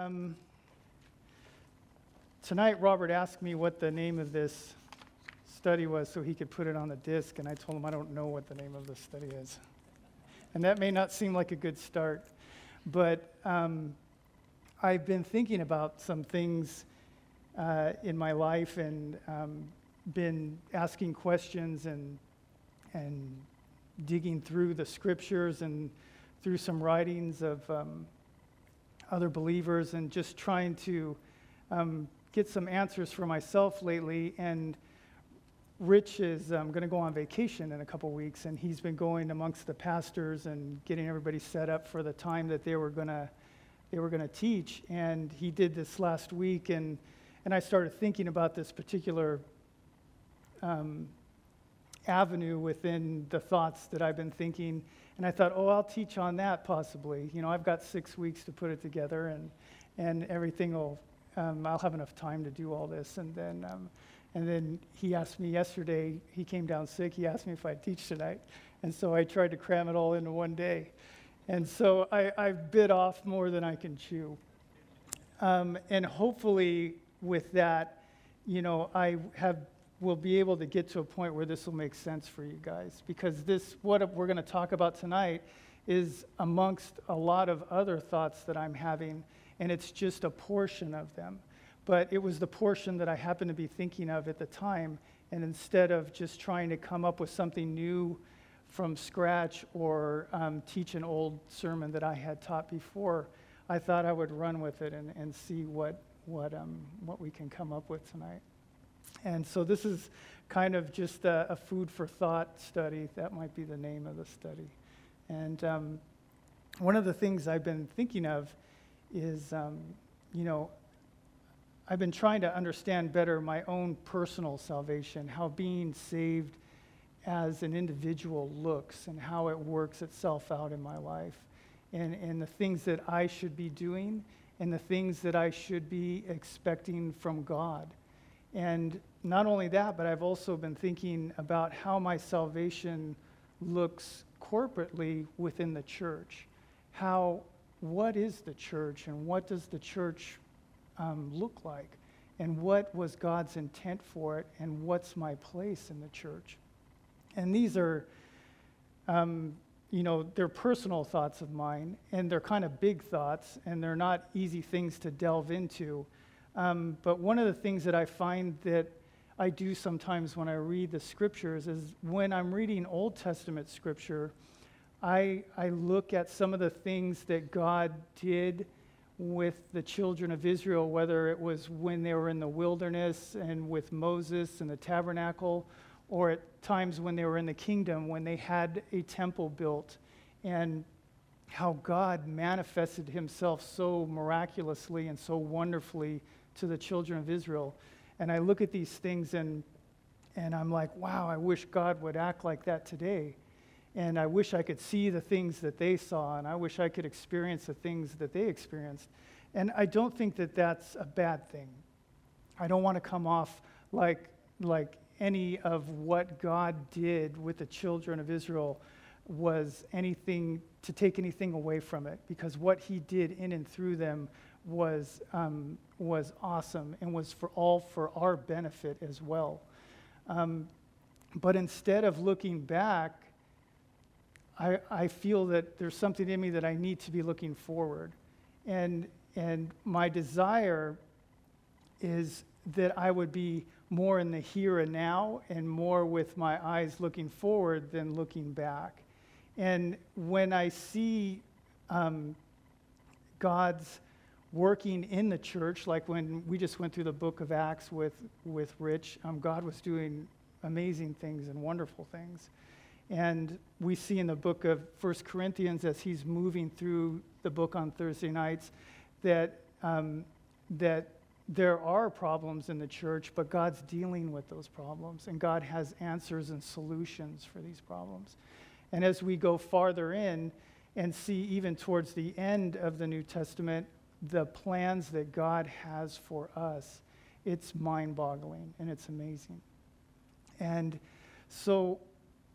Tonight, Robert asked me what the name of this study was so he could put it on the disc, and I told him I don't know what the name of the study is. And that may not seem like a good start, but I've been thinking about some things in my life and been asking questions and digging through the scriptures and through some writings of other believers and just trying to get some answers for myself lately. And Rich is going to go on vacation in a couple weeks, and he's been going amongst the pastors and getting everybody set up for the time that they were going to teach. And he did this last week, and I started thinking about this particular avenue within the thoughts that I've been thinking. And I thought, I'll teach on that possibly. You know, I've got 6 weeks to put it together, and everything will. I'll have enough time to do all this. And then he asked me yesterday. He came down sick. He asked me if I'd teach tonight, and so I tried to cram it all into one day. And so I bit off more than I can chew. And hopefully, with that, you know, we'll be able to get to a point where this will make sense for you guys, because what we're going to talk about tonight is amongst a lot of other thoughts that I'm having, and it's just a portion of them. But it was the portion that I happened to be thinking of at the time, and instead of just trying to come up with something new from scratch or teach an old sermon that I had taught before, I thought I would run with it and see what we can come up with tonight. And so this is kind of just a food for thought study. That might be the name of the study. And one of the things I've been thinking of is, you know, I've been trying to understand better my own personal salvation, how being saved as an individual looks and how it works itself out in my life, and the things that I should be doing and the things that I should be expecting from God. And not only that, but I've also been thinking about how my salvation looks corporately within the church. What is the church, and what does the church look like? And what was God's intent for it, and what's my place in the church? And these are, you know, they're personal thoughts of mine, and they're kind of big thoughts, and they're not easy things to delve into. But one of the things that I find that I do sometimes when I read the scriptures is when I'm reading Old Testament scripture, I look at some of the things that God did with the children of Israel, whether it was when they were in the wilderness and with Moses and the tabernacle, or at times when they were in the kingdom, when they had a temple built, and how God manifested himself so miraculously and so wonderfully to the children of Israel. And I look at these things and I'm like, wow, I wish God would act like that today. And I wish I could see the things that they saw, and I wish I could experience the things that they experienced. And I don't think that that's a bad thing. I don't want to come off like any of what God did with the children of Israel was anything to take anything away from it, because what he did in and through them was awesome and was for our benefit as well. But instead of looking back, I feel that there's something in me that I need to be looking forward. And my desire is that I would be more in the here and now and more with my eyes looking forward than looking back. And when I see God's working in the church, like when we just went through the book of Acts with Rich, God was doing amazing things and wonderful things. And we see in the book of 1 Corinthians, as he's moving through the book on Thursday nights, that there are problems in the church, but God's dealing with those problems, and God has answers and solutions for these problems. And as we go farther in and see even towards the end of the New Testament, the plans that God has for us, it's mind-boggling and it's amazing. And so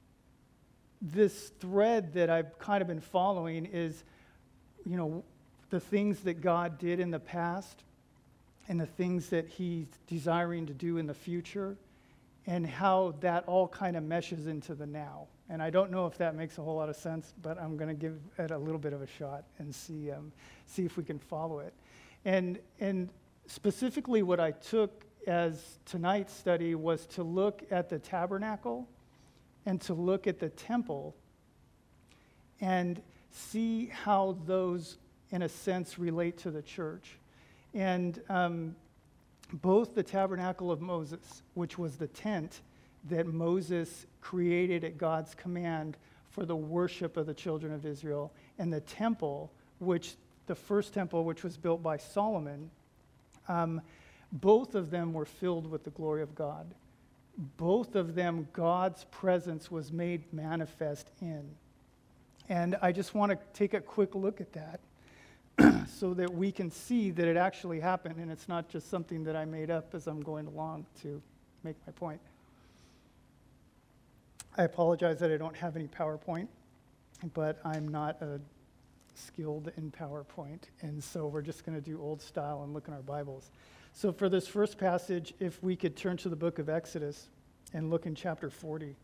this thread that I've kind of been following is, you know, the things that God did in the past and the things that he's desiring to do in the future, and how that all kind of meshes into the now. And I don't know if that makes a whole lot of sense, but I'm going to give it a little bit of a shot and see if we can follow it. And specifically what I took as tonight's study was to look at the tabernacle and to look at the temple and see how those, in a sense, relate to the church. And both the tabernacle of Moses, which was the tent that Moses created at God's command for the worship of the children of Israel, and the temple, the first temple, which was built by Solomon, both of them were filled with the glory of God. Both of them, God's presence was made manifest in. And I just want to take a quick look at that so that we can see that it actually happened, and it's not just something that I made up as I'm going along to make my point. I apologize that I don't have any PowerPoint, but I'm not skilled in PowerPoint, and so we're just going to do old style and look in our Bibles. So for this first passage, if we could turn to the book of Exodus and look in chapter 40.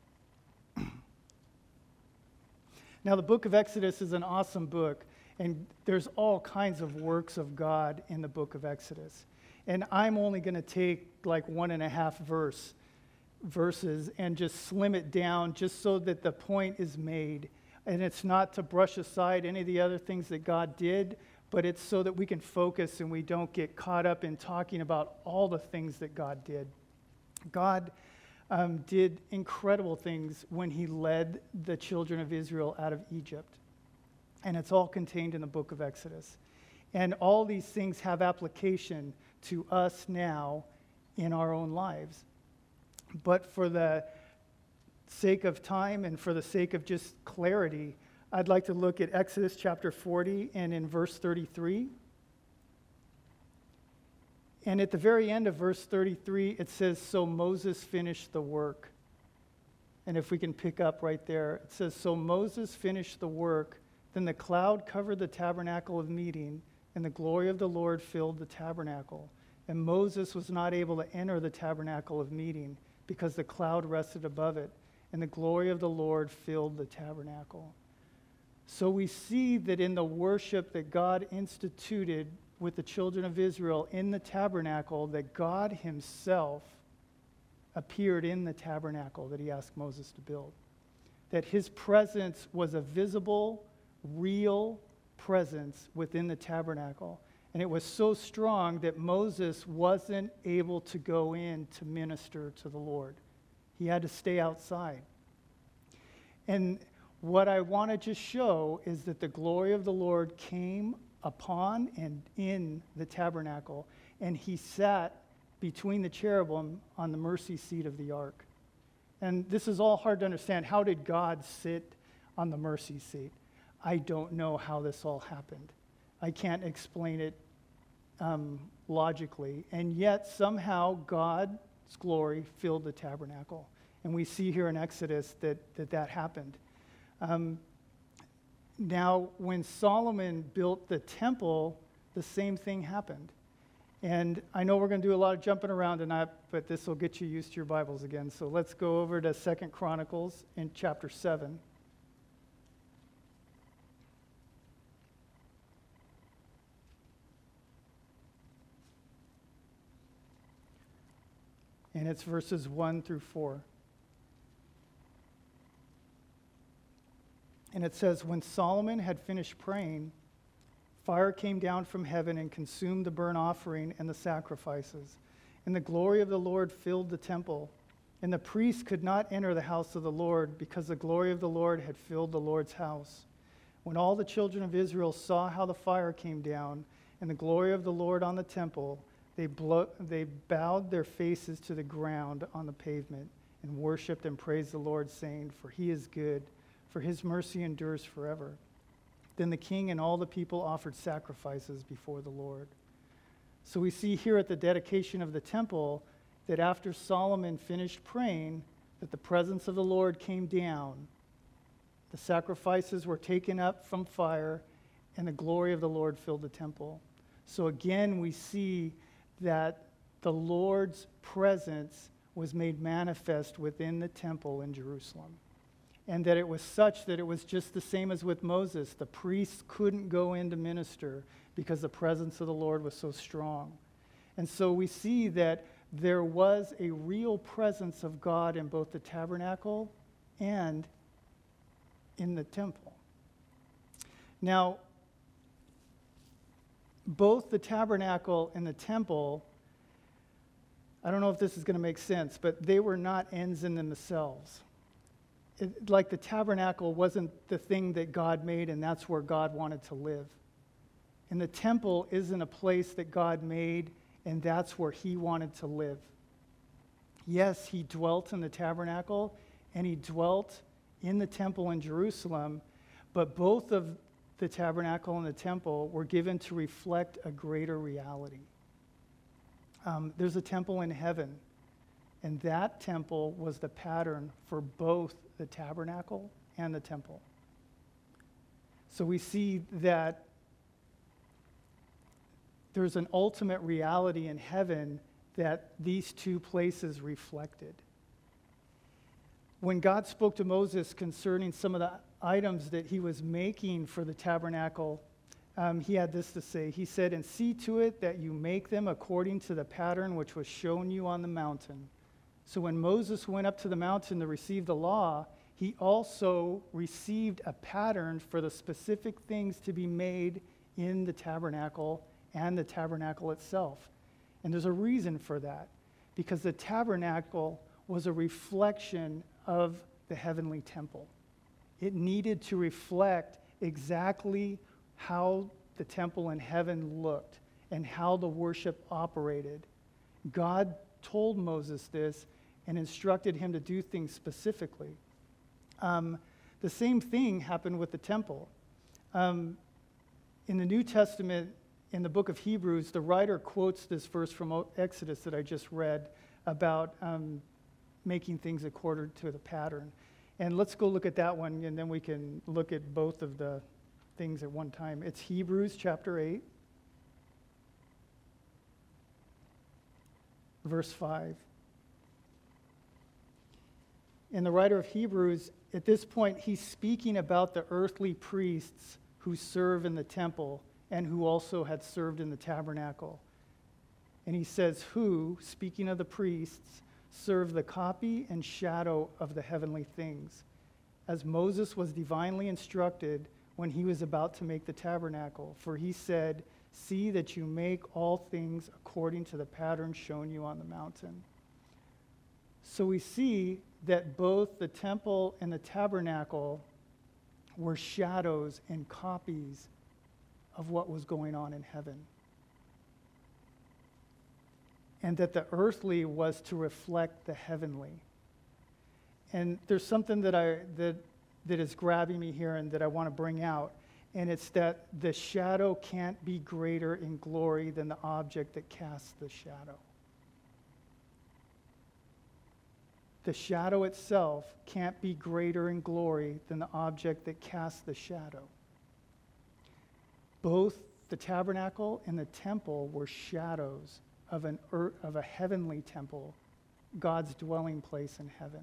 Now, the book of Exodus is an awesome book, and there's all kinds of works of God in the book of Exodus. And I'm only going to take like 1.5 verses and just slim it down just so that the point is made. And it's not to brush aside any of the other things that God did, but it's so that we can focus and we don't get caught up in talking about all the things that God did. God did incredible things when he led the children of Israel out of Egypt. And it's all contained in the book of Exodus. And all these things have application to us now in our own lives. But for the sake of time and for the sake of just clarity, I'd like to look at Exodus chapter 40 and in verse 33. And at the very end of verse 33, it says, "So Moses finished the work." And if we can pick up right there, it says, "So Moses finished the work. Then the cloud covered the tabernacle of meeting, and the glory of the Lord filled the tabernacle. And Moses was not able to enter the tabernacle of meeting because the cloud rested above it, and the glory of the Lord filled the tabernacle." So we see that in the worship that God instituted with the children of Israel in the tabernacle, that God himself appeared in the tabernacle that he asked Moses to build. That his presence was a visible, real presence within the tabernacle. And it was so strong that Moses wasn't able to go in to minister to the Lord. He had to stay outside. And what I want to just show is that the glory of the Lord came upon and in the tabernacle, and he sat between the cherubim on the mercy seat of the ark. And this is all hard to understand. How did God sit on the mercy seat? I don't know how this all happened. I can't explain it logically. And yet somehow God's glory filled the tabernacle. And we see here in Exodus that happened. Now, when Solomon built the temple, the same thing happened. And I know we're going to do a lot of jumping around tonight, but this will get you used to your Bibles again. So let's go over to 2 Chronicles in chapter 7. And it's verses 1 through 4. And it says, "When Solomon had finished praying, fire came down from heaven and consumed the burnt offering and the sacrifices. And the glory of the Lord filled the temple. And the priests could not enter the house of the Lord because the glory of the Lord had filled the Lord's house. When all the children of Israel saw how the fire came down and the glory of the Lord on the temple, they bowed their faces to the ground on the pavement and worshiped and praised the Lord, saying, 'For he is good, for his mercy endures forever.' Then the king and all the people offered sacrifices before the Lord." So we see here at the dedication of the temple that after Solomon finished praying, that the presence of the Lord came down. The sacrifices were taken up from fire, and the glory of the Lord filled the temple. So again, we see that the Lord's presence was made manifest within the temple in Jerusalem. And that it was such that it was just the same as with Moses. The priests couldn't go in to minister because the presence of the Lord was so strong. And so we see that there was a real presence of God in both the tabernacle and in the temple. Now, both the tabernacle and the temple, I don't know if this is going to make sense, but they were not ends in themselves. Like the tabernacle wasn't the thing that God made and that's where God wanted to live. And the temple isn't a place that God made and that's where he wanted to live. Yes, he dwelt in the tabernacle and he dwelt in the temple in Jerusalem, but both of the tabernacle and the temple were given to reflect a greater reality. There's a temple in heaven, and that temple was the pattern for both the tabernacle and the temple. So we see that there's an ultimate reality in heaven that these two places reflected. When God spoke to Moses concerning some of the items that he was making for the tabernacle, he had this to say. He said, "And see to it that you make them according to the pattern which was shown you on the mountain." So when Moses went up to the mountain to receive the law, he also received a pattern for the specific things to be made in the tabernacle and the tabernacle itself. And there's a reason for that, because the tabernacle was a reflection of the heavenly temple. It needed to reflect exactly how the temple in heaven looked and how the worship operated. God told Moses this and instructed him to do things specifically. The same thing happened with the temple. In the New Testament, in the book of Hebrews, the writer quotes this verse from Exodus that I just read about making things according to the pattern. And let's go look at that one, and then we can look at both of the things at one time. It's Hebrews chapter 8, verse 5. And the writer of Hebrews, at this point, he's speaking about the earthly priests who serve in the temple and who also had served in the tabernacle. And he says, who, speaking of the priests, serve the copy and shadow of the heavenly things, as Moses was divinely instructed when he was about to make the tabernacle. For he said, "See that you make all things according to the pattern shown you on the mountain." So we see that both the temple and the tabernacle were shadows and copies of what was going on in heaven. And that the earthly was to reflect the heavenly. And there's something that is grabbing me here and that I want to bring out, and it's that the shadow can't be greater in glory than the object that casts the shadow. The shadow itself can't be greater in glory than the object that casts the shadow. Both the tabernacle and the temple were shadows of a heavenly temple, God's dwelling place in heaven.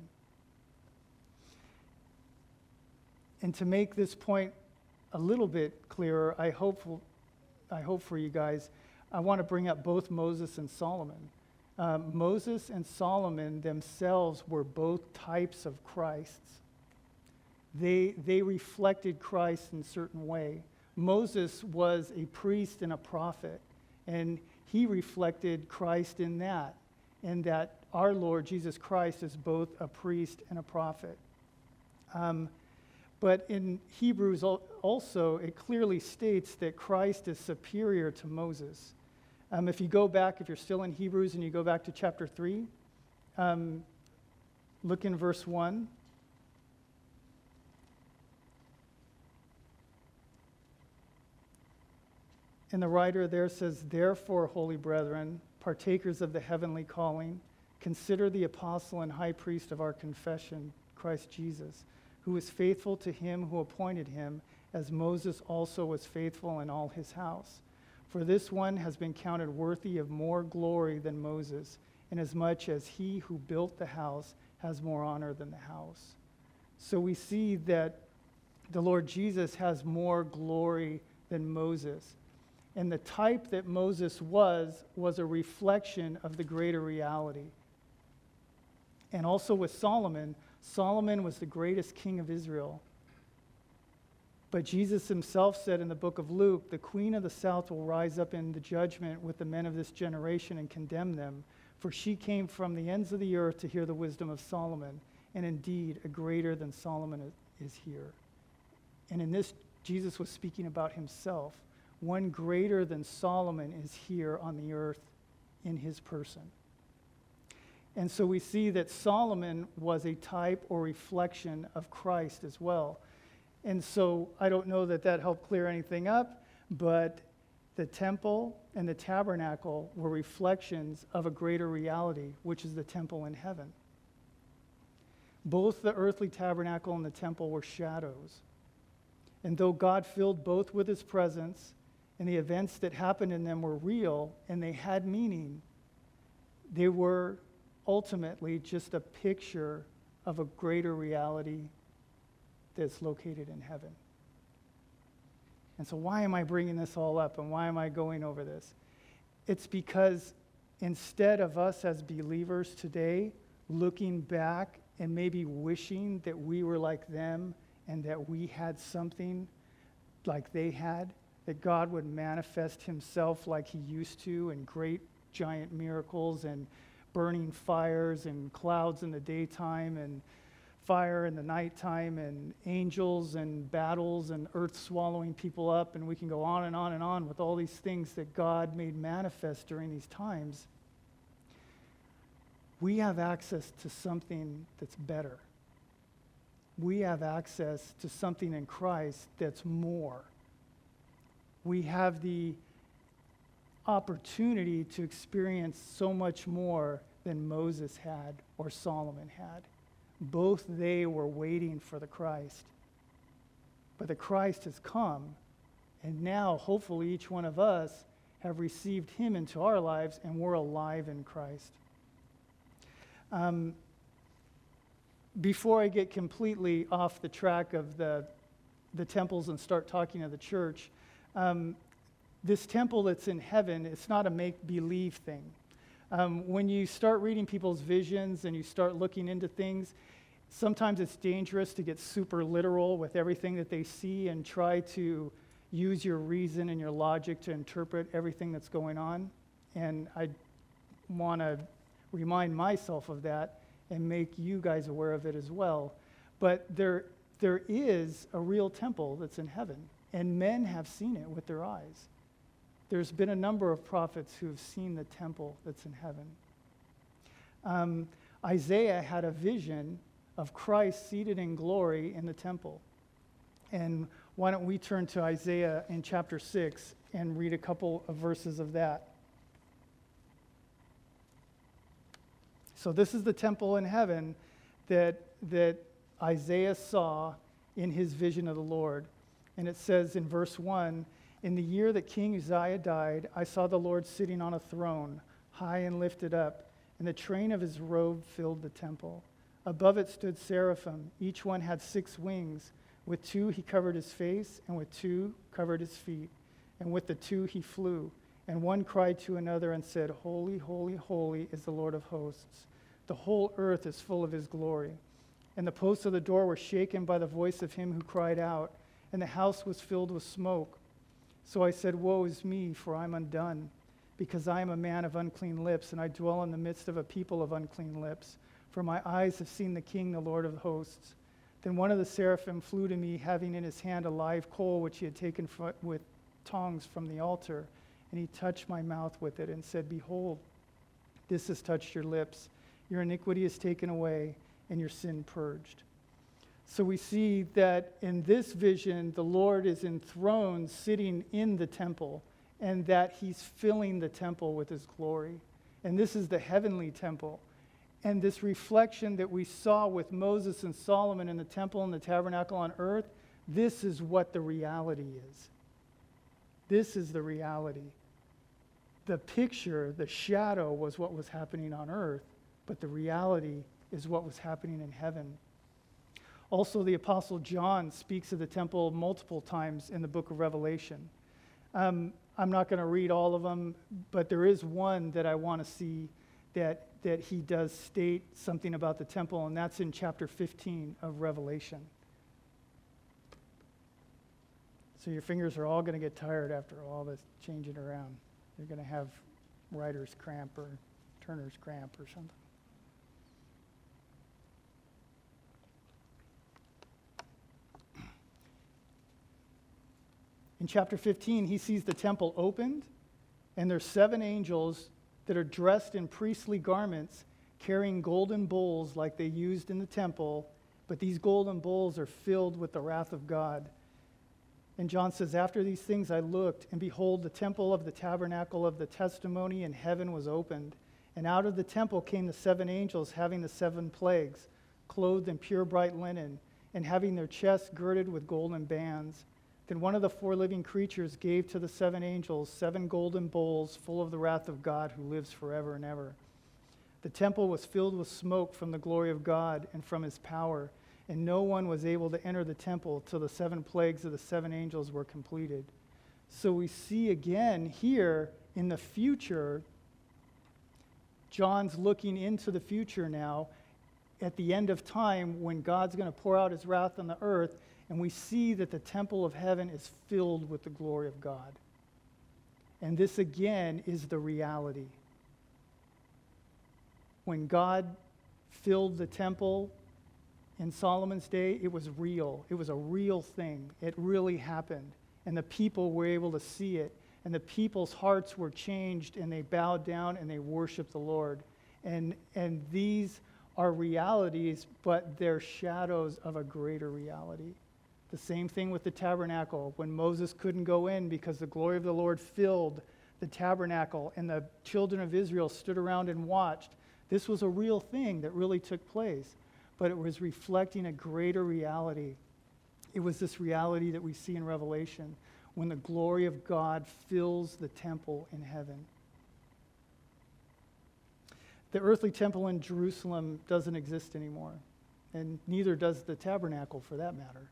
And to make this point a little bit clearer, I hope for you guys, I want to bring up both Moses and Solomon. Moses and Solomon themselves were both types of Christs. They reflected Christ in a certain way. Moses was a priest and a prophet, and he reflected Christ in that, and that our Lord Jesus Christ is both a priest and a prophet. But in Hebrews also, it clearly states that Christ is superior to Moses. If you go back, if you're still in Hebrews and you go back to chapter 3, look in verse 1. And the writer there says, "Therefore, holy brethren, partakers of the heavenly calling, consider the apostle and high priest of our confession, Christ Jesus, who is faithful to him who appointed him, as Moses also was faithful in all his house. For this one has been counted worthy of more glory than Moses, inasmuch as he who built the house has more honor than the house. So we see that the Lord Jesus has more glory than Moses. And the type that Moses was a reflection of the greater reality. And also with Solomon, Solomon was the greatest king of Israel. But Jesus himself said in the book of Luke, the queen of the south will rise up in the judgment with the men of this generation and condemn them, for she came from the ends of the earth to hear the wisdom of Solomon, and indeed a greater than Solomon is here. And in this, Jesus was speaking about himself. One greater than Solomon is here on the earth in his person. And so we see that Solomon was a type or reflection of Christ as well. And so I don't know that that helped clear anything up, but the temple and the tabernacle were reflections of a greater reality, which is the temple in heaven. Both the earthly tabernacle and the temple were shadows. And though God filled both with his presence, and the events that happened in them were real and they had meaning, they were ultimately just a picture of a greater reality that's located in heaven. And so why am I bringing this all up and why am I going over this? It's because instead of us as believers today looking back and maybe wishing that we were like them and that we had something like they had, that God would manifest himself like he used to in great giant miracles and burning fires and clouds in the daytime and fire in the nighttime and angels and battles and earth swallowing people up, and we can go on and on and on with all these things that God made manifest during these times. We have access to something that's better. We have access to something in Christ that's more. We have the opportunity to experience so much more than Moses had or Solomon had. Both they were waiting for the Christ. But the Christ has come, and now hopefully each one of us have received him into our lives, and we're alive in Christ. Before I get completely off the track of the temples and start talking of the church, this temple that's in heaven, it's not a make-believe thing. When you start reading people's visions and you start looking into things, sometimes it's dangerous to get super literal with everything that they see and try to use your reason and your logic to interpret everything that's going on. And I want to remind myself of that and make you guys aware of it as well. But there is a real temple that's in heaven, and men have seen it with their eyes. There's been a number of prophets who have seen the temple that's in heaven. Isaiah had a vision of Christ seated in glory in the temple. And why don't we turn to Isaiah in chapter 6 and read a couple of verses of that. So this is the temple in heaven that Isaiah saw in his vision of the Lord. And it says in verse 1, "In the year that King Uzziah died, I saw the Lord sitting on a throne, high and lifted up, and the train of his robe filled the temple. Above it stood seraphim. Each one had 6 wings. With 2 he covered his face, and with 2 covered his feet. And with the 2 he flew. And one cried to another and said, 'Holy, holy, holy is the Lord of hosts. The whole earth is full of his glory.' And the posts of the door were shaken by the voice of him who cried out, and the house was filled with smoke. So I said, 'Woe is me, for I am undone, because I am a man of unclean lips, and I dwell in the midst of a people of unclean lips. For my eyes have seen the King, the Lord of hosts.' Then one of the seraphim flew to me, having in his hand a live coal which he had taken with tongs from the altar. And he touched my mouth with it and said, 'Behold, this has touched your lips. Your iniquity is taken away, and your sin purged.'" So we see that in this vision, the Lord is enthroned, sitting in the temple, and that he's filling the temple with his glory. And this is the heavenly temple. And this reflection that we saw with Moses and Solomon in the temple and the tabernacle on earth, This is what the reality is. This is the reality. The picture, the shadow, was what was happening on earth, but the reality is what was happening in heaven. Also, the Apostle John speaks of the temple multiple times in the book of Revelation. I'm not going to read all of them, but there is one that I want to see that he does state something about the temple, and that's in chapter 15 of Revelation. So your fingers are all going to get tired after all this changing around. You're going to have writer's cramp or turner's cramp or something. In chapter 15, he sees the temple opened, and there's 7 angels that are dressed in priestly garments, carrying golden bowls like they used in the temple, but these golden bowls are filled with the wrath of God. And John says, after these things I looked, and behold, the temple of the tabernacle of the testimony in heaven was opened. And out of the temple came the 7 angels having the 7 plagues, clothed in pure bright linen, and having their chests girded with golden bands. Then one of the 4 living creatures gave to the 7 angels 7 golden bowls full of the wrath of God who lives forever and ever. The temple was filled with smoke from the glory of God and from his power, and no one was able to enter the temple till the 7 plagues of the 7 angels were completed. So we see again here in the future, John's looking into the future now at the end of time when God's going to pour out his wrath on the earth. And we see that the temple of heaven is filled with the glory of God. And this again is the reality. When God filled the temple in Solomon's day, it was real. It was a real thing. It really happened. And the people were able to see it. And the people's hearts were changed, and they bowed down and they worshiped the Lord. And these are realities, but they're shadows of a greater reality. The same thing with the tabernacle. When Moses couldn't go in because the glory of the Lord filled the tabernacle and the children of Israel stood around and watched, this was a real thing that really took place, but it was reflecting a greater reality. It was this reality that we see in Revelation when the glory of God fills the temple in heaven. The earthly temple in Jerusalem doesn't exist anymore, and neither does the tabernacle for that matter.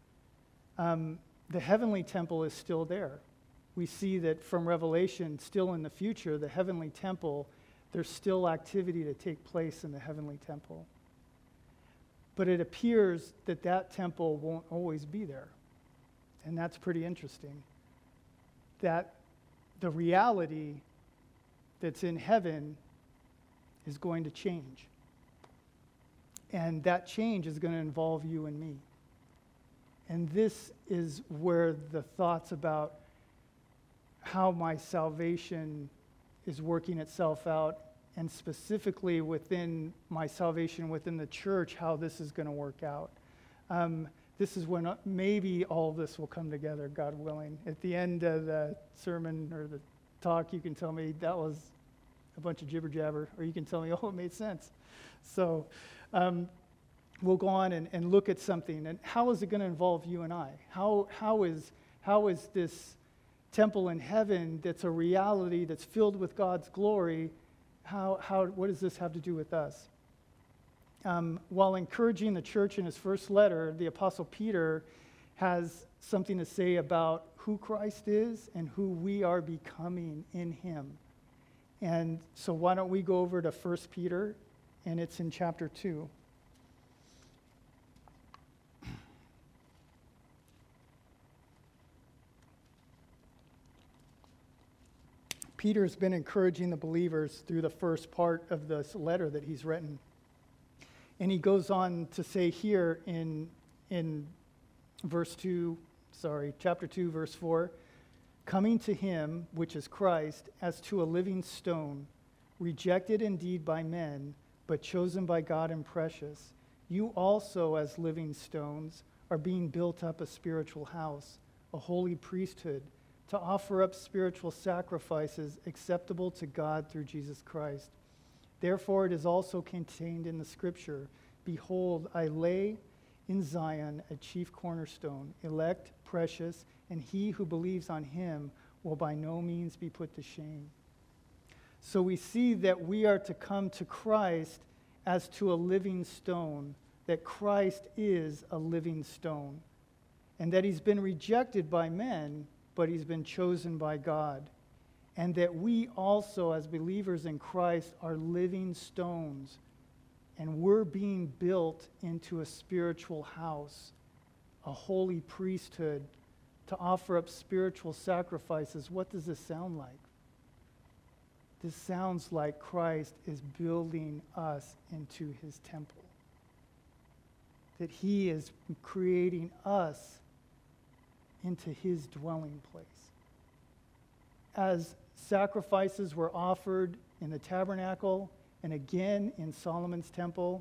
The heavenly temple is still there. We see that from Revelation, still in the future, the heavenly temple, there's still activity to take place in the heavenly temple. But it appears that that temple won't always be there. And that's pretty interesting. That the reality that's in heaven is going to change. And that change is going to involve you and me. And this is where the thoughts about how my salvation is working itself out, and specifically within my salvation within the church, how this is going to work out. This is when maybe all this will come together, God willing. At the end of the sermon or the talk, you can tell me that was a bunch of jibber jabber, or you can tell me, oh, it made sense. So we'll go on and look at something. And how is it going to involve you and I? How is this temple in heaven that's a reality that's filled with God's glory, what does this have to do with us? While encouraging the church in his first letter, the Apostle Peter has something to say about who Christ is and who we are becoming in him. And so why don't we go over to 1 Peter, and it's in chapter 2. Peter's been encouraging the believers through the first part of this letter that he's written. And he goes on to say here in chapter 2, verse 4, coming to him, which is Christ, as to a living stone, rejected indeed by men, but chosen by God and precious, you also as living stones are being built up a spiritual house, a holy priesthood, to offer up spiritual sacrifices acceptable to God through Jesus Christ. Therefore it is also contained in the scripture, behold, I lay in Zion a chief cornerstone, elect, precious, and he who believes on him will by no means be put to shame. So we see that we are to come to Christ as to a living stone, that Christ is a living stone, and that he's been rejected by men, but he's been chosen by God, and that we also, as believers in Christ, are living stones, and we're being built into a spiritual house, a holy priesthood, to offer up spiritual sacrifices. What does this sound like? This sounds like Christ is building us into his temple, that he is creating us into his dwelling place. As sacrifices were offered in the tabernacle and again in Solomon's temple,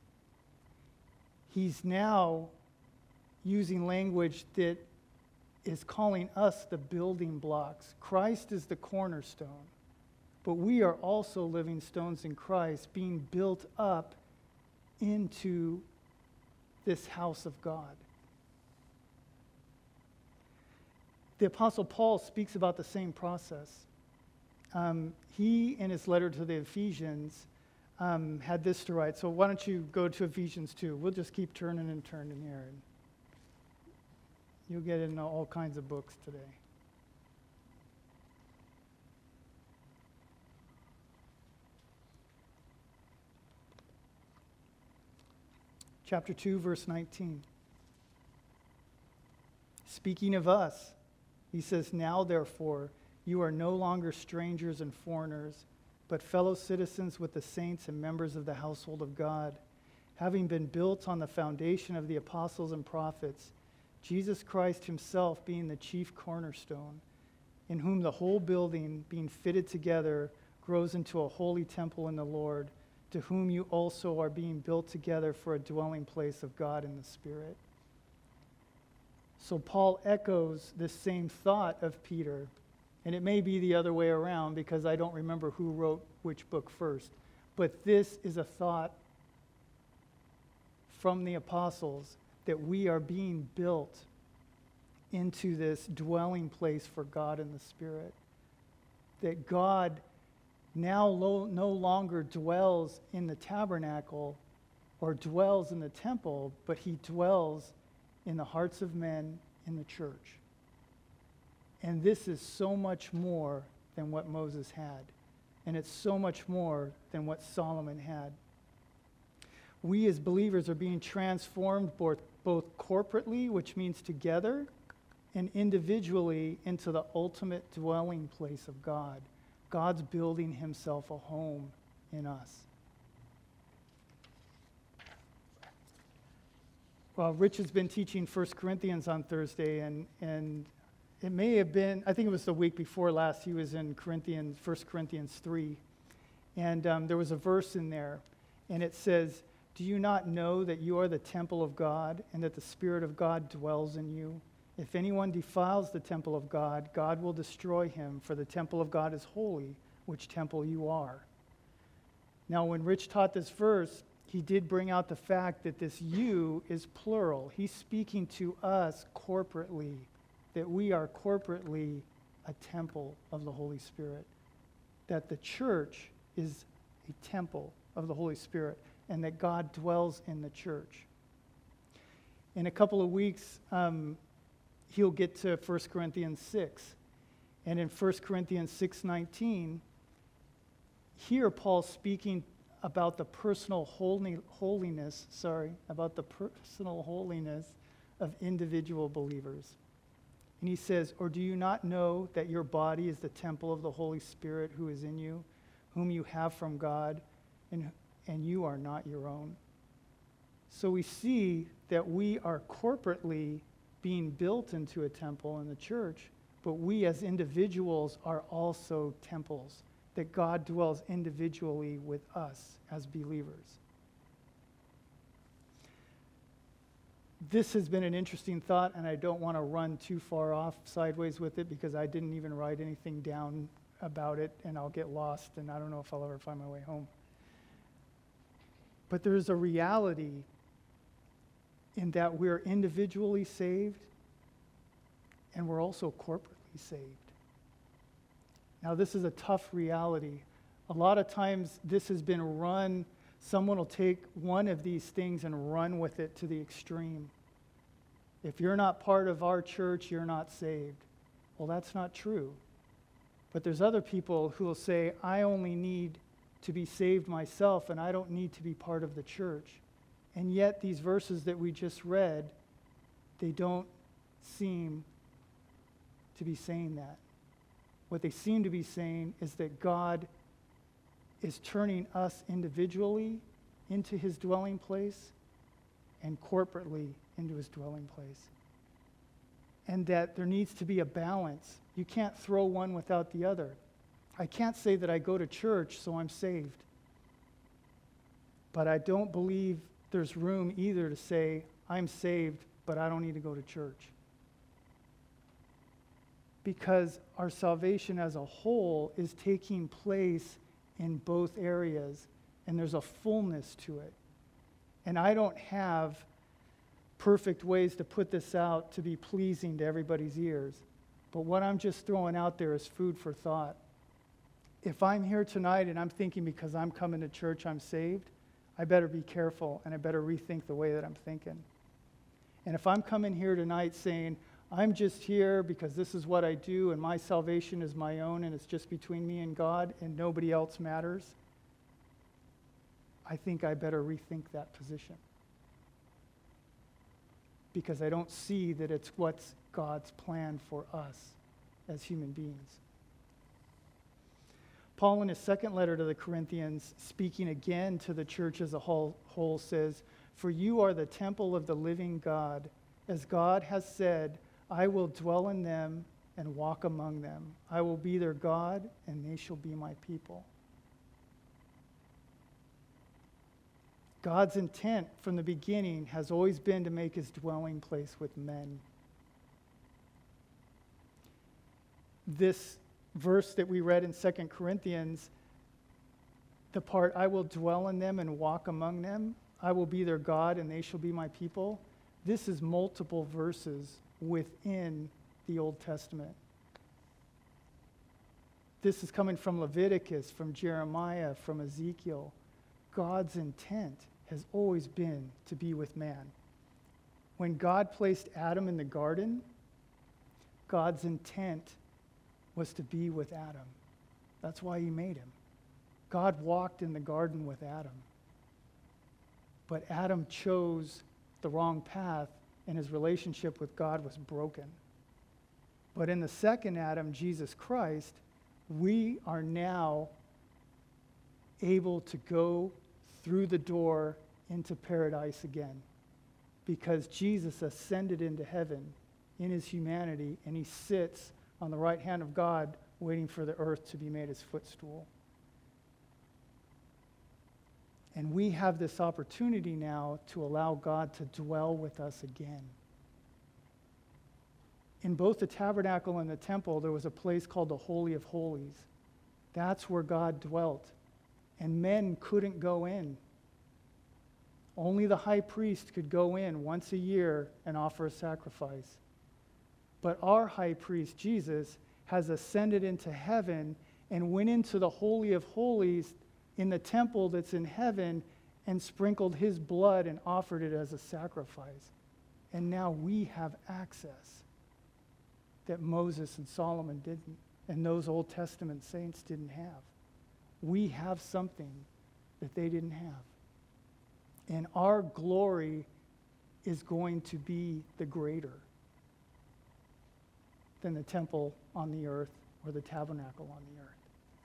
he's now using language that is calling us the building blocks. Christ is the cornerstone, but we are also living stones in Christ, being built up into this house of God. The Apostle Paul speaks about the same process. He, in his letter to the Ephesians, had this to write. So why don't you go to Ephesians 2? We'll just keep turning and turning here. And you'll get into all kinds of books today. Chapter 2, verse 19. Speaking of us, he says, "Now, therefore, you are no longer strangers and foreigners, but fellow citizens with the saints and members of the household of God, having been built on the foundation of the apostles and prophets, Jesus Christ himself being the chief cornerstone, in whom the whole building, being fitted together, grows into a holy temple in the Lord, to whom you also are being built together for a dwelling place of God in the Spirit." So Paul echoes this same thought of Peter, and it may be the other way around because I don't remember who wrote which book first, but this is a thought from the apostles that we are being built into this dwelling place for God in the Spirit, that God now no longer dwells in the tabernacle or dwells in the temple, but he dwells in the hearts of men in the church. And this is so much more than what Moses had. And it's so much more than what Solomon had. We as believers are being transformed both corporately, which means together, and individually into the ultimate dwelling place of God. God's building himself a home in us. Well, Rich has been teaching 1 Corinthians on Thursday, and it may have been, I think it was the week before last, he was in 1 Corinthians 3. And there was a verse in there, and it says, "Do you not know that you are the temple of God, and that the Spirit of God dwells in you? If anyone defiles the temple of God, God will destroy him, for the temple of God is holy, which temple you are." Now, when Rich taught this verse, he did bring out the fact that this "you" is plural. He's speaking to us corporately, that we are corporately a temple of the Holy Spirit, that the church is a temple of the Holy Spirit, and that God dwells in the church. In a couple of weeks, he'll get to 1 Corinthians 6. And in 1 Corinthians 6:19, here Paul's speaking about the personal holiness of individual believers. And he says, "Or do you not know that your body is the temple of the Holy Spirit who is in you, whom you have from God, and you are not your own?" So we see that we are corporately being built into a temple in the church, but we as individuals are also temples, that God dwells individually with us as believers. This has been an interesting thought, and I don't want to run too far off sideways with it because I didn't even write anything down about it, and I'll get lost, and I don't know if I'll ever find my way home. But there's a reality in that we're individually saved and we're also corporately saved. Now, this is a tough reality. A lot of times this has been run, someone will take one of these things and run with it to the extreme. If you're not part of our church, you're not saved. Well, that's not true. But there's other people who will say, I only need to be saved myself and I don't need to be part of the church. And yet these verses that we just read, they don't seem to be saying that. What they seem to be saying is that God is turning us individually into his dwelling place and corporately into his dwelling place. And that there needs to be a balance. You can't throw one without the other. I can't say that I go to church, so I'm saved. But I don't believe there's room either to say, I'm saved, but I don't need to go to church. Because our salvation as a whole is taking place in both areas, and there's a fullness to it. And I don't have perfect ways to put this out to be pleasing to everybody's ears. But what I'm just throwing out there is food for thought. If I'm here tonight and I'm thinking because I'm coming to church I'm saved, I better be careful and I better rethink the way that I'm thinking. And if I'm coming here tonight saying, I'm just here because this is what I do and my salvation is my own and it's just between me and God and nobody else matters, I think I better rethink that position. Because I don't see that it's what's God's plan for us as human beings. Paul, in his second letter to the Corinthians, speaking again to the church as a whole, says, For you are the temple of the living God. As God has said, I will dwell in them and walk among them. I will be their God, and they shall be my people. God's intent from the beginning has always been to make his dwelling place with men. This verse that we read in 2 Corinthians, the part, I will dwell in them and walk among them, I will be their God and they shall be my people, this is multiple verses within the Old Testament. This is coming from Leviticus, from Jeremiah, from Ezekiel. God's intent has always been to be with man. When God placed Adam in the garden, God's intent was to be with Adam. That's why he made him. God walked in the garden with Adam. But Adam chose the wrong path, and his relationship with God was broken. But in the second Adam, Jesus Christ, we are now able to go through the door into paradise again, because Jesus ascended into heaven in his humanity, and he sits on the right hand of God waiting for the earth to be made his footstool. And we have this opportunity now to allow God to dwell with us again. In both the tabernacle and the temple, there was a place called the Holy of Holies. That's where God dwelt. And men couldn't go in. Only the high priest could go in once a year and offer a sacrifice. But our high priest, Jesus, has ascended into heaven and went into the Holy of Holies in the temple that's in heaven and sprinkled his blood and offered it as a sacrifice. And now we have access that Moses and Solomon didn't, and those Old Testament saints didn't have. We have something that they didn't have. And our glory is going to be the greater than the temple on the earth or the tabernacle on the earth.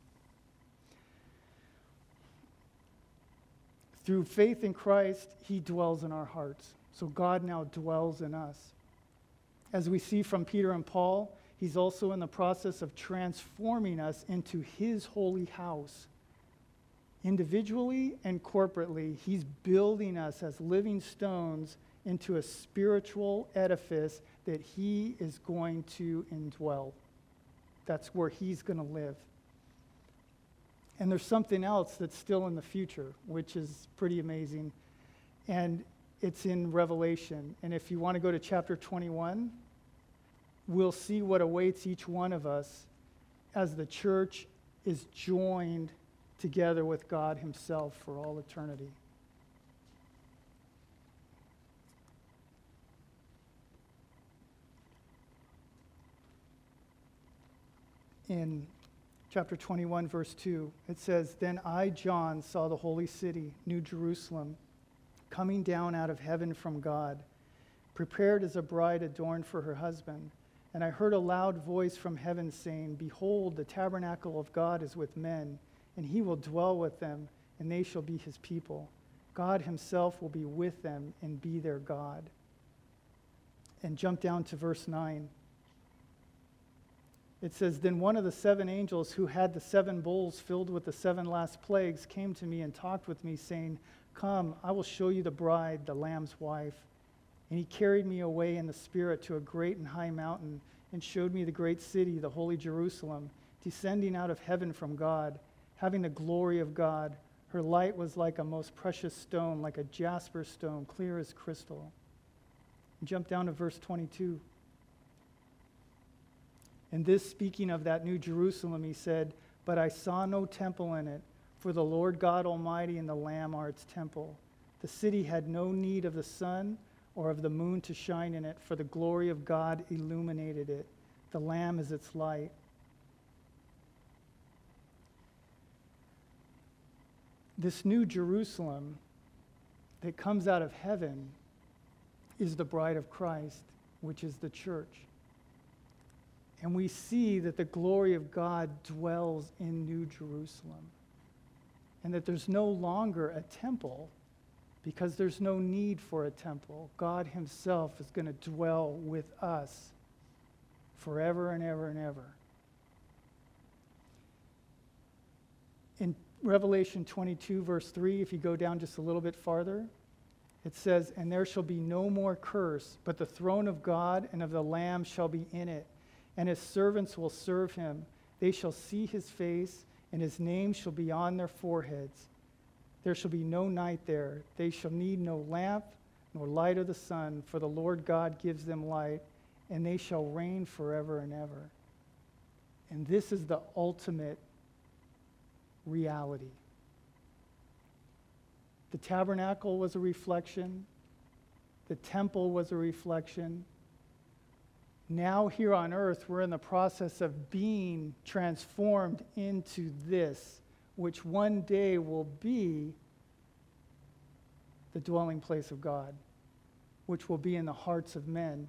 Through faith in Christ, he dwells in our hearts. So God now dwells in us. As we see from Peter and Paul, he's also in the process of transforming us into his holy house. Individually and corporately, he's building us as living stones into a spiritual edifice that he is going to indwell. That's where he's going to live. And there's something else that's still in the future, which is pretty amazing. And it's in Revelation. And if you want to go to chapter 21, we'll see what awaits each one of us as the church is joined together with God himself for all eternity. In chapter 21, verse 2, it says, "Then I, John, saw the holy city, New Jerusalem, coming down out of heaven from God, prepared as a bride adorned for her husband. And I heard a loud voice from heaven saying, 'Behold, the tabernacle of God is with men, and he will dwell with them, and they shall be his people. God himself will be with them and be their God.'" And jump down to verse 9. It says, "Then one of the 7 angels who had the 7 bowls filled with the 7 last plagues came to me and talked with me, saying, 'Come, I will show you the bride, the Lamb's wife.' And he carried me away in the Spirit to a great and high mountain and showed me the great city, the holy Jerusalem, descending out of heaven from God, having the glory of God. Her light was like a most precious stone, like a jasper stone, clear as crystal." And jump down to verse 22. "And this, speaking of that new Jerusalem, he said, 'But I saw no temple in it, for the Lord God Almighty and the Lamb are its temple. The city had no need of the sun or of the moon to shine in it, for the glory of God illuminated it. The Lamb is its light.'" This new Jerusalem that comes out of heaven is the bride of Christ, which is the church. And we see that the glory of God dwells in New Jerusalem, and that there's no longer a temple, because there's no need for a temple. God himself is going to dwell with us forever and ever and ever. In Revelation 22, verse 3, if you go down just a little bit farther, it says, "And there shall be no more curse, but the throne of God and of the Lamb shall be in it, and his servants will serve him. They shall see his face, and his name shall be on their foreheads. There shall be no night there. They shall need no lamp, nor light of the sun, for the Lord God gives them light, and they shall reign forever and ever." And this is the ultimate reality. The tabernacle was a reflection. The temple was a reflection. Now here on earth, we're in the process of being transformed into this, which one day will be the dwelling place of God, which will be in the hearts of men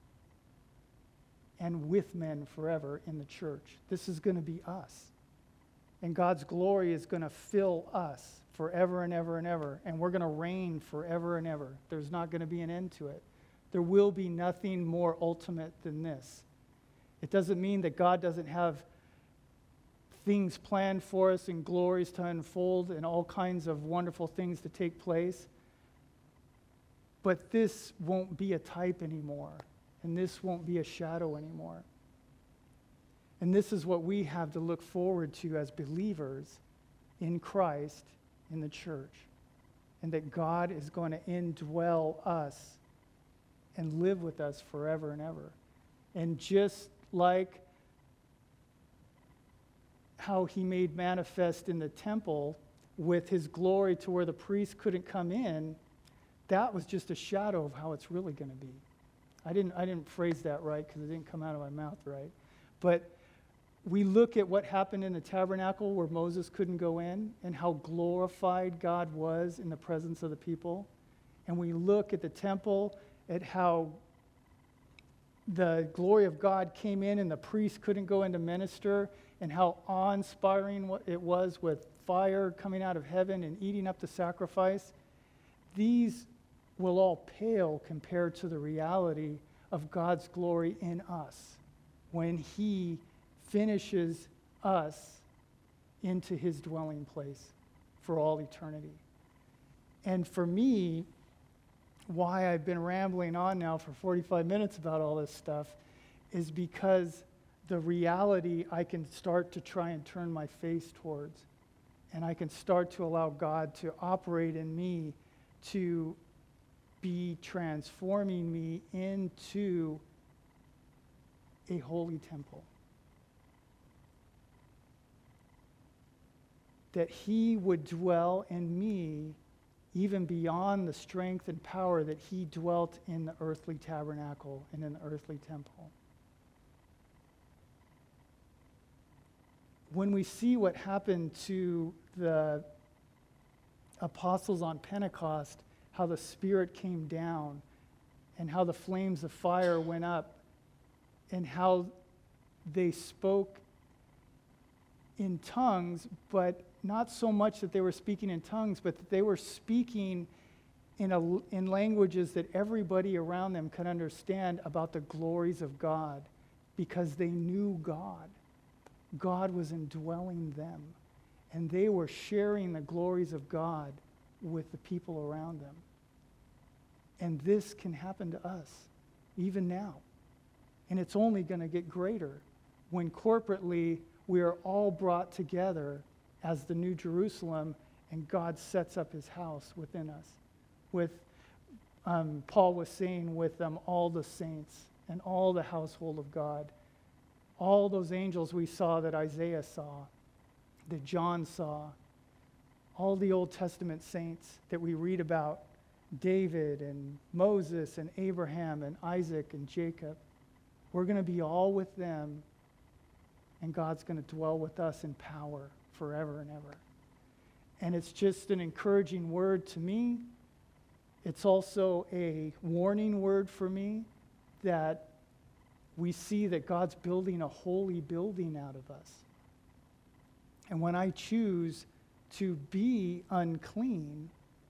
and with men forever in the church. This is going to be us. And God's glory is going to fill us forever and ever and ever. And we're going to reign forever and ever. There's not going to be an end to it. There will be nothing more ultimate than this. It doesn't mean that God doesn't have things planned for us and glories to unfold and all kinds of wonderful things to take place. But this won't be a type anymore. And this won't be a shadow anymore. And this is what we have to look forward to as believers in Christ, in the church. And that God is going to indwell us and live with us forever and ever. And just like how he made manifest in the temple with his glory to where the priest couldn't come in, that was just a shadow of how it's really going to be. I didn't phrase that right because it didn't come out of my mouth right. But we look at what happened in the tabernacle where Moses couldn't go in and how glorified God was in the presence of the people. And we look at the temple at how the glory of God came in and the priest couldn't go in to minister, and how awe-inspiring it was with fire coming out of heaven and eating up the sacrifice. These will all pale compared to the reality of God's glory in us when he finishes us into his dwelling place for all eternity. And for me, why I've been rambling on now for 45 minutes about all this stuff is because the reality I can start to try and turn my face towards, and I can start to allow God to operate in me to be transforming me into a holy temple. That he would dwell in me even beyond the strength and power that he dwelt in the earthly tabernacle and in the earthly temple. When we see what happened to the apostles on Pentecost, how the Spirit came down and how the flames of fire went up and how they spoke in tongues, but not so much that they were speaking in tongues, but that they were speaking in languages that everybody around them could understand about the glories of God, because they knew God. God was indwelling them, and they were sharing the glories of God with the people around them. And this can happen to us, even now. And it's only going to get greater when corporately we are all brought together as the New Jerusalem, and God sets up his house within us. With, Paul was saying, with them, all the saints and all the household of God, all those angels we saw that Isaiah saw, that John saw, all the Old Testament saints that we read about, David and Moses and Abraham and Isaac and Jacob. We're going to be all with them, and God's going to dwell with us in power forever and ever. And it's just an encouraging word to me. It's also a warning word for me that we see that God's building a holy building out of us. And when I choose to be unclean,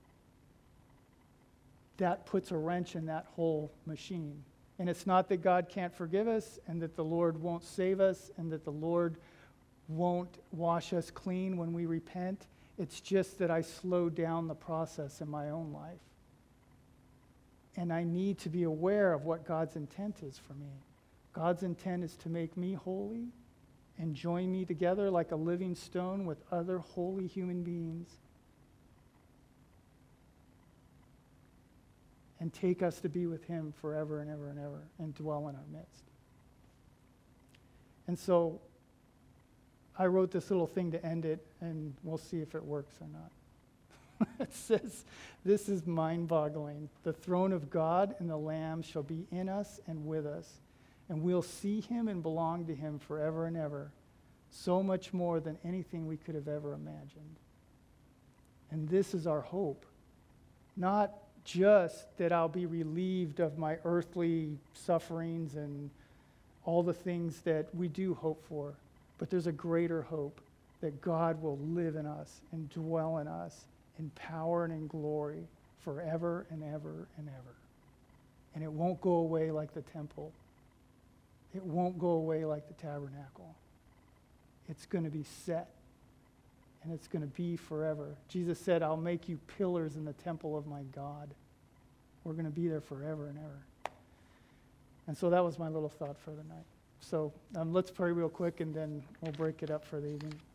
that puts a wrench in that whole machine. And it's not that God can't forgive us and that the Lord won't save us and that the Lord won't wash us clean when we repent. It's just that I slow down the process in my own life. And I need to be aware of what God's intent is for me. God's intent is to make me holy and join me together like a living stone with other holy human beings and take us to be with him forever and ever and ever and dwell in our midst. And so I wrote this little thing to end it, and we'll see if it works or not. It says, this is mind-boggling. The throne of God and the Lamb shall be in us and with us, and we'll see him and belong to him forever and ever, so much more than anything we could have ever imagined. And this is our hope. Not just that I'll be relieved of my earthly sufferings and all the things that we do hope for, but there's a greater hope that God will live in us and dwell in us in power and in glory forever and ever and ever. And it won't go away like the temple. It won't go away like the tabernacle. It's going to be set, and it's going to be forever. Jesus said, I'll make you pillars in the temple of my God. We're going to be there forever and ever. And so that was my little thought for the night. So let's pray real quick, and then we'll break it up for the evening.